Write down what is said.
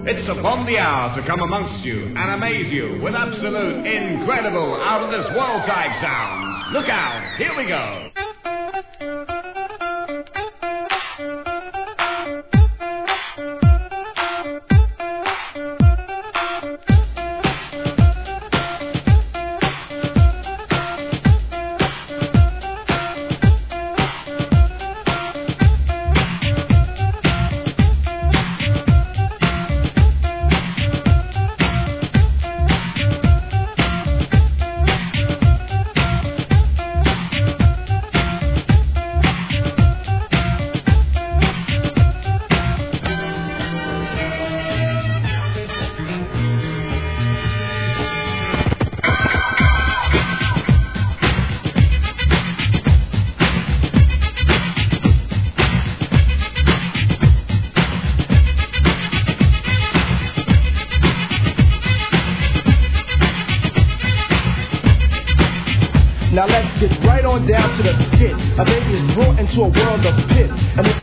It's upon the hour to come amongst you and amaze you with absolute, incredible, out-of-this-world type sounds. Look out, here we go. Now let's get right on down to the skit. A baby is brought into a world of pit. And